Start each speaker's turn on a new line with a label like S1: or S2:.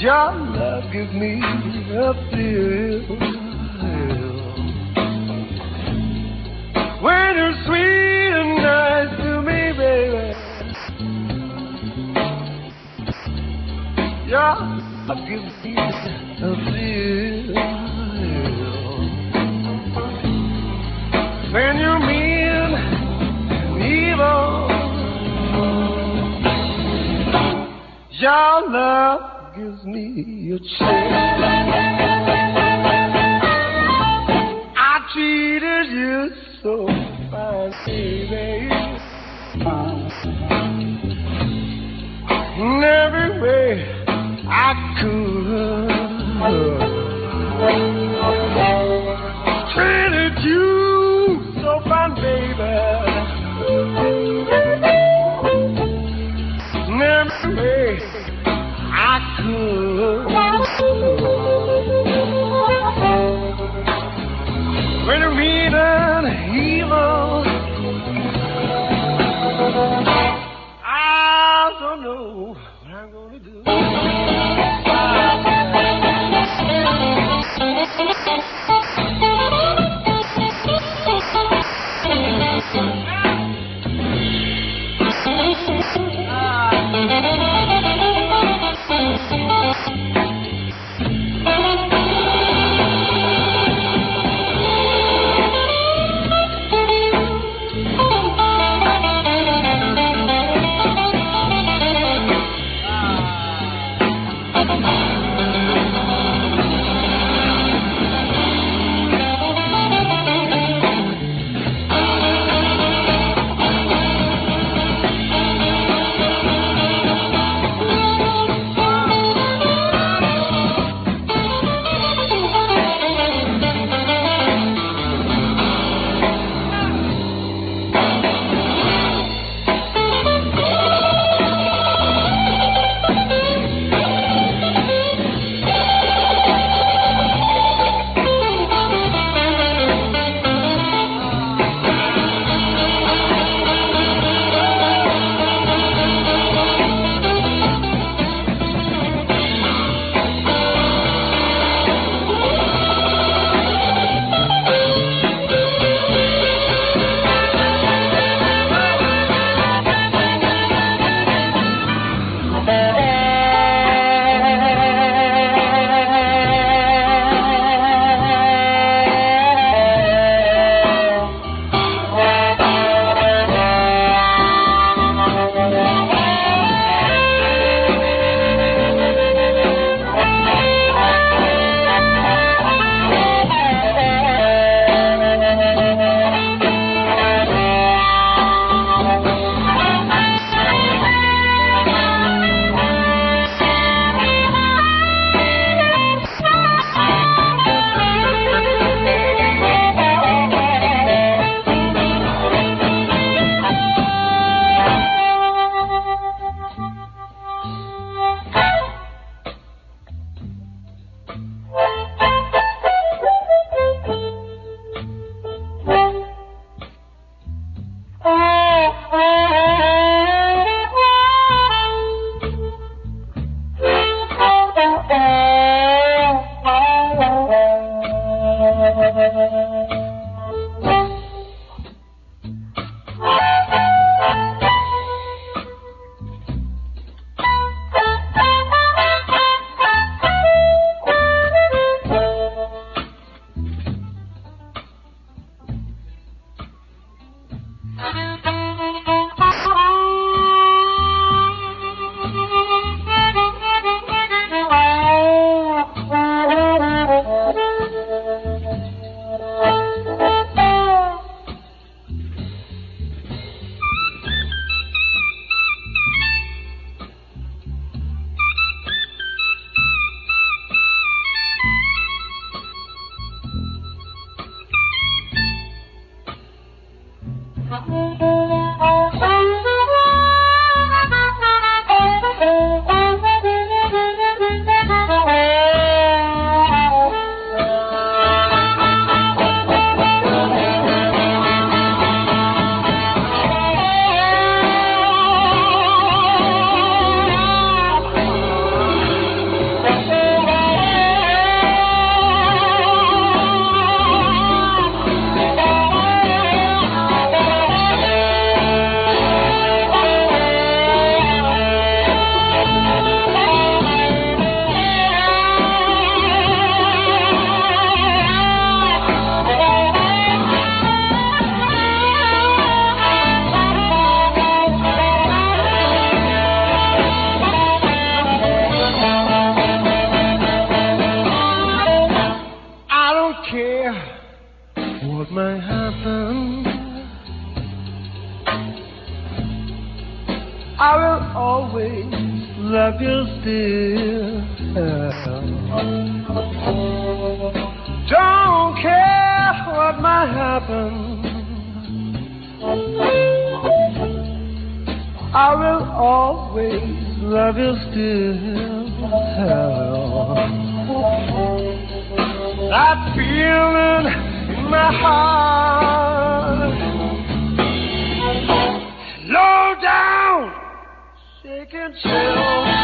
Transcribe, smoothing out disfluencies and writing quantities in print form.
S1: Your love gives me a thrill. When you're sweet and nice to me, baby. Your love gives me a thrill. When you're mean and evil, your love gives me a chill. I treated you so fine, baby. In every way I could. Treated you so fine, baby. In every way I could. When you're mean and evil, I don't know what I'm gonna do. love you still. Don't care what might happen, I will always love you still. That feeling in my heart, low down, shaking chill.